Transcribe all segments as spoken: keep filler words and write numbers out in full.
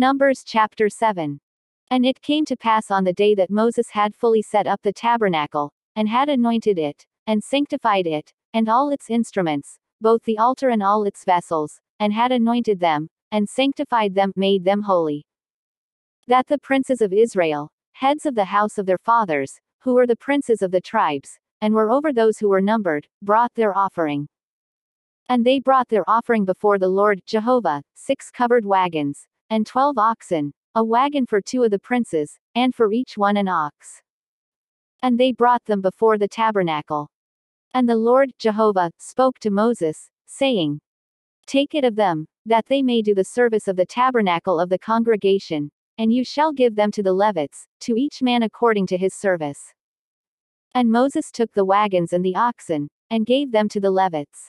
Numbers chapter seven. And it came to pass on the day that Moses had fully set up the tabernacle, and had anointed it, and sanctified it, and all its instruments, both the altar and all its vessels, and had anointed them, and sanctified them, made them holy. That the princes of Israel, heads of the house of their fathers, who were the princes of the tribes, and were over those who were numbered, brought their offering. And they brought their offering before the Lord Jehovah, six covered wagons, and twelve oxen, a wagon for two of the princes, and for each one an ox. And they brought them before the tabernacle. And the Lord Jehovah spoke to Moses, saying, Take it of them, that they may do the service of the tabernacle of the congregation, and you shall give them to the Levites, to each man according to his service. And Moses took the wagons and the oxen, and gave them to the Levites.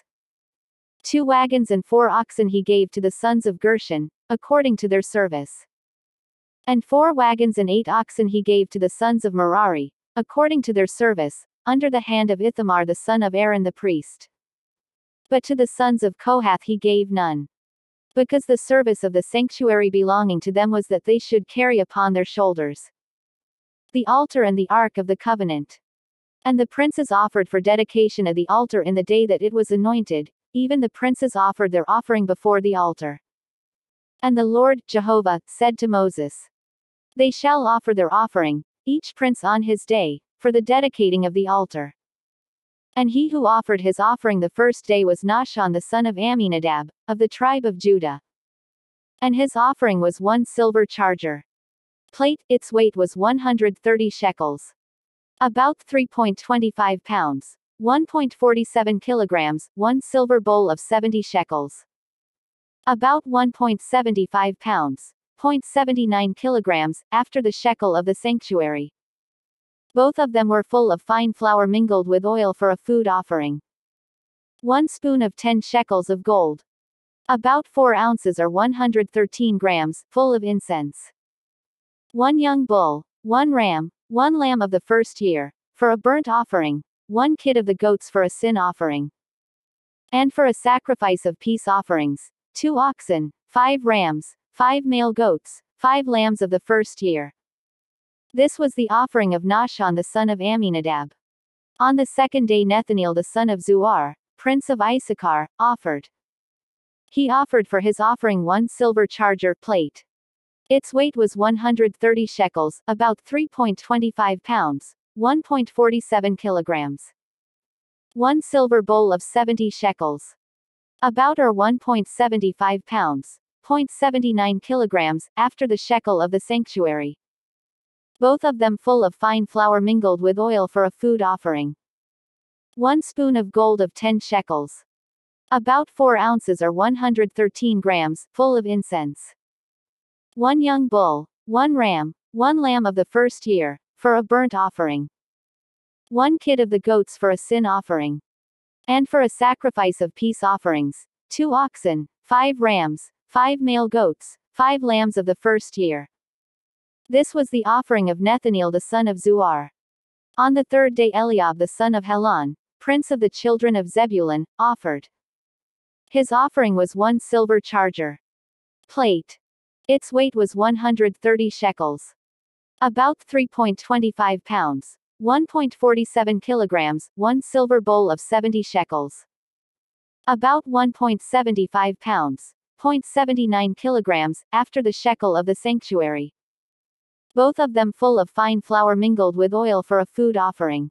Two wagons and four oxen he gave to the sons of Gershon, according to their service. And four wagons and eight oxen he gave to the sons of Merari, according to their service, under the hand of Ithamar the son of Aaron the priest. But to the sons of Kohath he gave none. Because the service of the sanctuary belonging to them was that they should carry upon their shoulders the altar and the ark of the covenant. And the princes offered for dedication of the altar in the day that it was anointed, even the princes offered their offering before the altar. And the Lord Jehovah said to Moses, They shall offer their offering, each prince on his day, for the dedicating of the altar. And he who offered his offering the first day was Nahshon the son of Amminadab, of the tribe of Judah. And his offering was one silver charger plate, its weight was one hundred thirty shekels. About three point two five pounds, one point four seven kilograms, one silver bowl of seventy shekels. About one point seven five pounds, zero point seven nine kilograms, after the shekel of the sanctuary. Both of them were full of fine flour mingled with oil for a food offering. One spoon of ten shekels of gold. About four ounces or one hundred thirteen grams, full of incense. One young bull, one ram, one lamb of the first year, for a burnt offering, one kid of the goats for a sin offering. And for a sacrifice of peace offerings, two oxen, five rams, five male goats, five lambs of the first year. This was the offering of Nahshon the son of Amminadab. On the second day Nethaneel the son of Zuar, prince of Issachar, offered. He offered for his offering one silver charger plate. Its weight was one hundred thirty shekels, about three point two five pounds, one point four seven kilograms. One silver bowl of seventy shekels. About or one point seven five pounds, zero point seven nine kilograms, after the shekel of the sanctuary. Both of them full of fine flour mingled with oil for a food offering. One spoon of gold of ten shekels. About four ounces or one hundred thirteen grams, full of incense. One young bull, one ram, one lamb of the first year, for a burnt offering. One kid of the goats for a sin offering. And for a sacrifice of peace offerings, two oxen, five rams, five male goats, five lambs of the first year. This was the offering of Nethaneel the son of Zuar. On the third day Eliab the son of Helon, prince of the children of Zebulun, offered. His offering was one silver charger plate. Its weight was one hundred thirty shekels. About three point two five pounds, one point four seven kilograms, one silver bowl of seventy shekels. About one point seven five pounds, zero point seven nine kilograms, after the shekel of the sanctuary. Both of them full of fine flour mingled with oil for a food offering.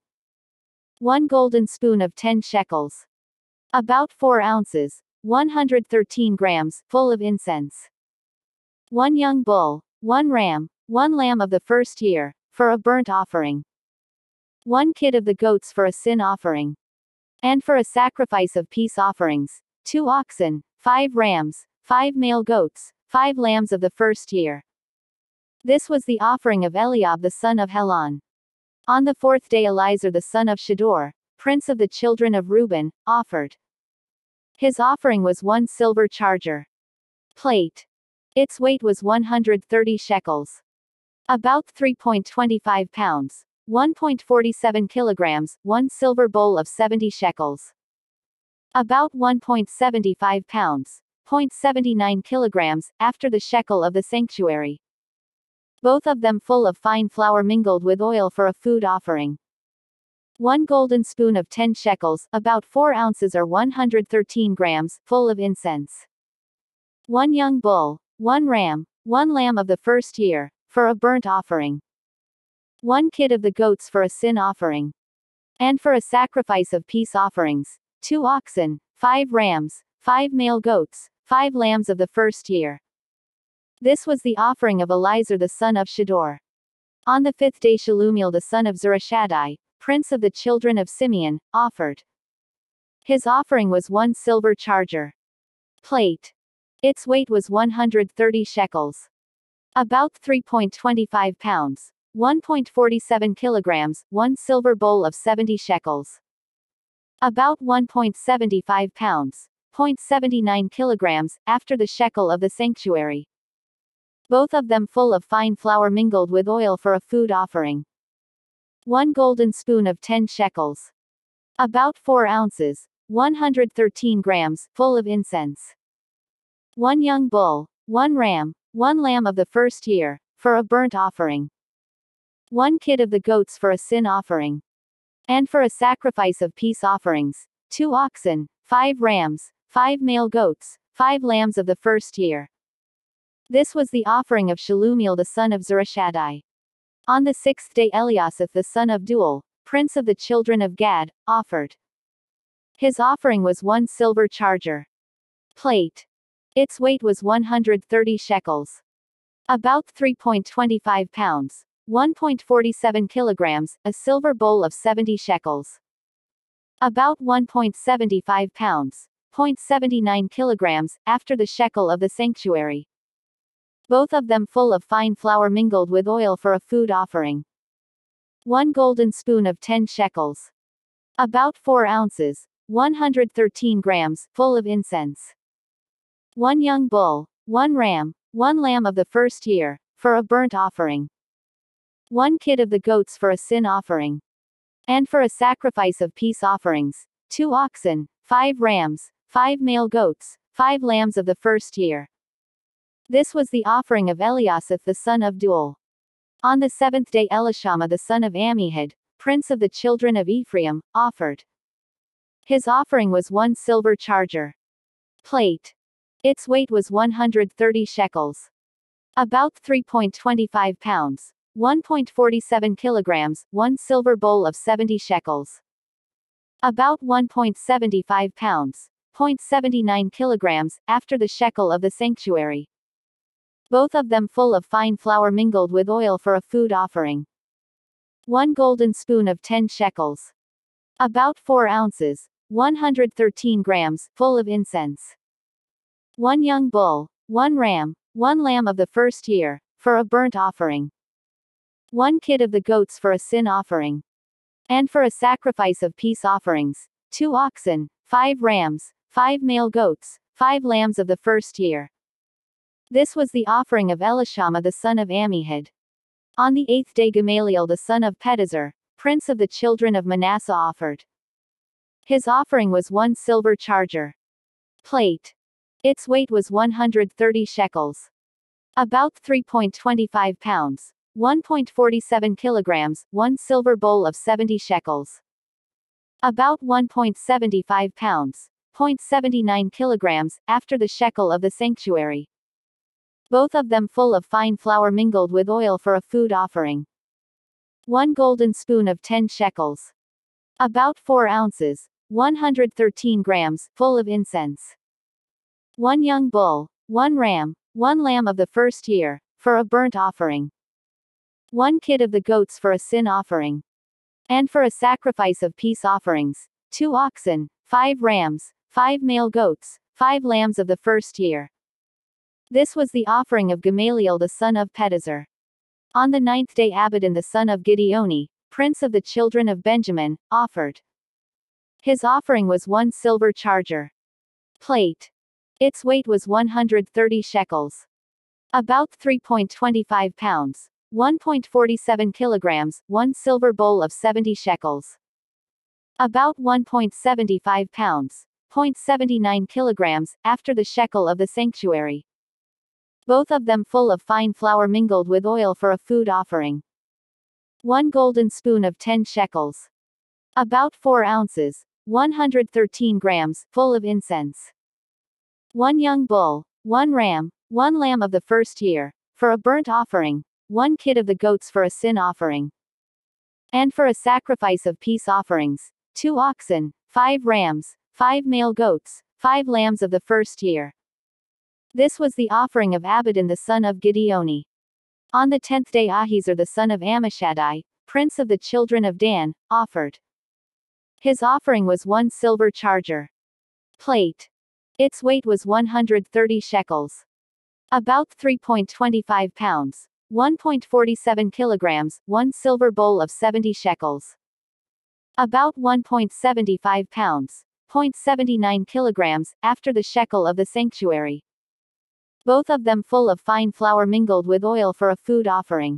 One golden spoon of ten shekels. About four ounces, one hundred thirteen grams, full of incense. One young bull, one ram, one lamb of the first year, for a burnt offering. One kid of the goats for a sin offering. And for a sacrifice of peace offerings, two oxen, five rams, five male goats, five lambs of the first year. This was the offering of Eliab the son of Helon. On the fourth day Eliezer the son of Shedor, prince of the children of Reuben, offered. His offering was one silver charger plate. Its weight was one hundred thirty shekels. About three point two five pounds, one point four seven kilograms, one silver bowl of seventy shekels. About one point seven five pounds, zero point seven nine kilograms, after the shekel of the sanctuary. Both of them full of fine flour mingled with oil for a food offering. One golden spoon of ten shekels, about four ounces or one hundred thirteen grams, full of incense. One young bull, one ram, one lamb of the first year, for a burnt offering. One kid of the goats for a sin offering. And for a sacrifice of peace offerings, two oxen, five rams, five male goats, five lambs of the first year. This was the offering of Elizur the son of Shedeur. On the fifth day Shelumiel the son of Zurishaddai, prince of the children of Simeon, offered. His offering was one silver charger plate. Its weight was one hundred thirty shekels. About three point two five pounds. one point four seven kilograms, one silver bowl of seventy shekels. About one point seven five pounds. zero point seven nine kilograms, after the shekel of the sanctuary. Both of them full of fine flour mingled with oil for a food offering. One golden spoon of ten shekels. About four ounces, one hundred thirteen grams, full of incense. One young bull, one ram, one lamb of the first year, for a burnt offering. One kid of the goats for a sin offering. And for a sacrifice of peace offerings, two oxen, five rams, five male goats, five lambs of the first year. This was the offering of Shelumiel the son of Zurishaddai. On the sixth day Eliasaph the son of Deuel, prince of the children of Gad, offered. His offering was one silver charger plate. Its weight was one hundred thirty shekels. About three point two five pounds. one point four seven kilograms, a silver bowl of seventy shekels. About one point seven five pounds. zero point seven nine kilograms, after the shekel of the sanctuary. Both of them full of fine flour mingled with oil for a food offering. One golden spoon of ten shekels. About four ounces, one hundred thirteen grams, full of incense. One young bull, one ram, one lamb of the first year, for a burnt offering. One kid of the goats for a sin offering. And for a sacrifice of peace offerings, two oxen, five rams, five male goats, five lambs of the first year. This was the offering of Eliasaph the son of Deuel. On the seventh day Elishama the son of Ammihud, prince of the children of Ephraim, offered. His offering was one silver charger plate. Its weight was one hundred thirty shekels. About three point two five pounds. one point four seven kilograms, one silver bowl of seventy shekels. About one point seven five pounds. zero point seven nine kilograms, after the shekel of the sanctuary. Both of them full of fine flour mingled with oil for a food offering. One golden spoon of ten shekels. About four ounces, one hundred thirteen grams, full of incense. One young bull, one ram, one lamb of the first year, for a burnt offering. One kid of the goats for a sin offering. And for a sacrifice of peace offerings, two oxen, five rams, five male goats, five lambs of the first year. This was the offering of Elishama the son of Ammihud. On the eighth day Gamaliel the son of Pedahzur, prince of the children of Manasseh, offered. His offering was one silver charger plate. Its weight was one hundred thirty shekels. About three point two five pounds. one point four seven kilograms, one silver bowl of seventy shekels. About one point seven five pounds. zero point seven nine kilograms, after the shekel of the sanctuary. Both of them full of fine flour mingled with oil for a food offering. One golden spoon of ten shekels. About four ounces, one hundred thirteen grams, full of incense. One young bull, one ram, one lamb of the first year, for a burnt offering. One kid of the goats for a sin offering. And for a sacrifice of peace offerings, two oxen, five rams, five male goats, five lambs of the first year. This was the offering of Gamaliel the son of Pedahzur. On the ninth day Abidan the son of Gideoni, prince of the children of Benjamin, offered. His offering was one silver charger plate. Its weight was one hundred thirty shekels. About three point two five pounds. one point four seven kilograms, one silver bowl of seventy shekels. About one point seven five pounds. zero point seven nine kilograms, after the shekel of the sanctuary. Both of them full of fine flour mingled with oil for a food offering. One golden spoon of ten shekels. About four ounces, one hundred thirteen grams, full of incense. One young bull, one ram, one lamb of the first year, for a burnt offering, one kid of the goats for a sin offering. And for a sacrifice of peace offerings, two oxen, five rams, five male goats, five lambs of the first year. This was the offering of Abidan the son of Gideoni. On the tenth day Ahiezer the son of Ammishaddai, prince of the children of Dan, offered. His offering was one silver charger plate. Its weight was one hundred thirty shekels. About three point two five pounds. one point four seven kilograms, one silver bowl of seventy shekels. About one point seven five pounds, zero point seven nine kilograms, after the shekel of the sanctuary. Both of them full of fine flour mingled with oil for a food offering.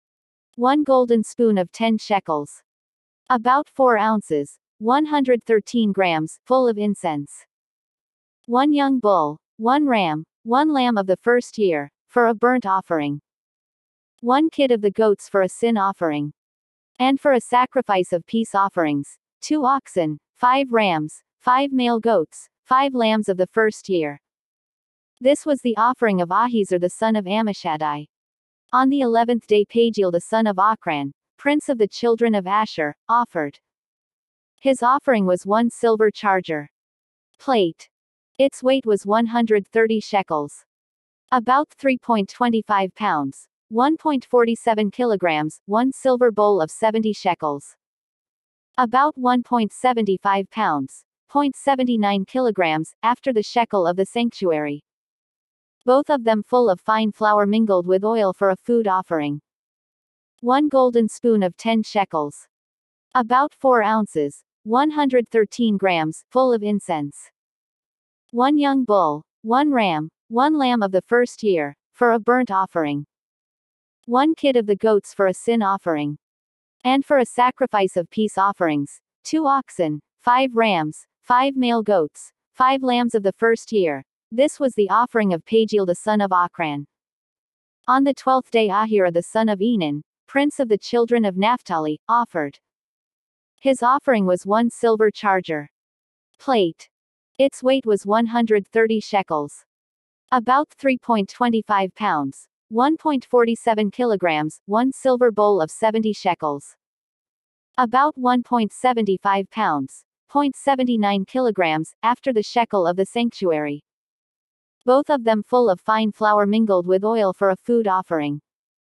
One golden spoon of ten shekels. About four ounces, one hundred thirteen grams, full of incense. One young bull, one ram, one lamb of the first year, for a burnt offering. One kid of the goats for a sin offering. And for a sacrifice of peace offerings, two oxen, five rams, five male goats, five lambs of the first year. This was the offering of Ahiezer the son of Ammishaddai. On the eleventh day Pagiel the son of Ochran, prince of the children of Asher, offered. His offering was one silver charger plate. Its weight was one hundred thirty shekels. About three point two five pounds. one point four seven kilograms, one silver bowl of seventy shekels. About one point seven five pounds, zero point seven nine kilograms, after the shekel of the sanctuary. Both of them full of fine flour mingled with oil for a food offering. One golden spoon of ten shekels. About four ounces, one hundred thirteen grams, full of incense. One young bull, one ram, one lamb of the first year, for a burnt offering. One kid of the goats for a sin offering. And for a sacrifice of peace offerings, two oxen, five rams, five male goats, five lambs of the first year. This was the offering of Pagiel the son of Ochran. On the twelfth day Ahira the son of Enan, prince of the children of Naphtali, offered. His offering was one silver charger plate. Its weight was one hundred thirty shekels. About three point two five pounds. one point four seven kilograms, one silver bowl of seventy shekels. About one point seven five pounds, zero point seven nine kilograms, after the shekel of the sanctuary. Both of them full of fine flour mingled with oil for a food offering.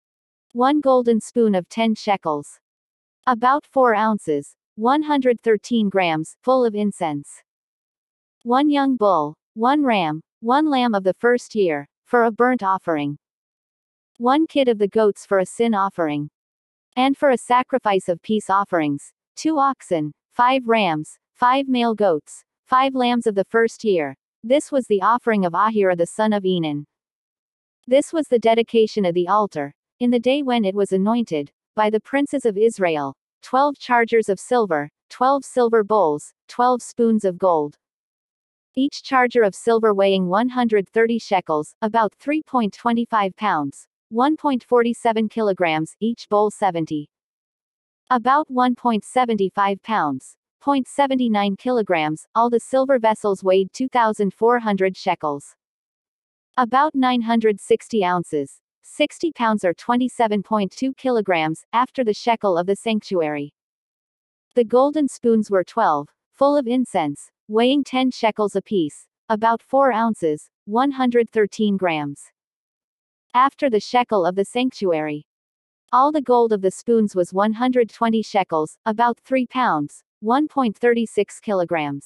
One golden spoon of ten shekels. About four ounces, one hundred thirteen grams, full of incense. One young bull, one ram, one lamb of the first year, for a burnt offering. One kid of the goats for a sin offering. And for a sacrifice of peace offerings, two oxen, five rams, five male goats, five lambs of the first year. This was the offering of Ahira the son of Enan. This was the dedication of the altar, in the day when it was anointed, by the princes of Israel, twelve chargers of silver, twelve silver bowls, twelve spoons of gold. Each charger of silver weighing one hundred thirty shekels, about three point two five pounds, one point four seven kilograms, each bowl seventy. About one point seven five pounds, zero point seven nine kilograms, all the silver vessels weighed two thousand four hundred shekels. About nine hundred sixty ounces, sixty pounds or twenty-seven point two kilograms, after the shekel of the sanctuary. The golden spoons were twelve, full of incense, weighing ten shekels apiece, about four ounces, one hundred thirteen grams. After the shekel of the sanctuary. All the gold of the spoons was one hundred twenty shekels, about three pounds, one point three six kilograms.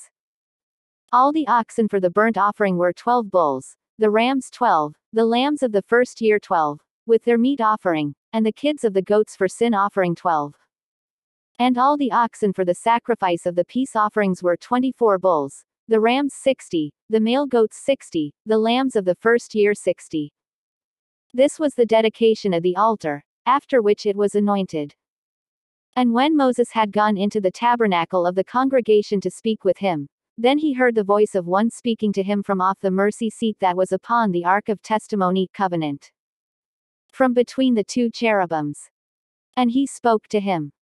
All the oxen for the burnt offering were twelve bulls, the rams twelve, the lambs of the first year twelve, with their meat offering, and the kids of the goats for sin offering twelve. And all the oxen for the sacrifice of the peace offerings were twenty-four bulls, the rams sixty, the male goats sixty, the lambs of the first year sixty. This was the dedication of the altar, after which it was anointed. And when Moses had gone into the tabernacle of the congregation to speak with him, Then he heard the voice of one speaking to him from off the mercy seat that was upon the ark of testimony, covenant, from between the two cherubims. And he spoke to him.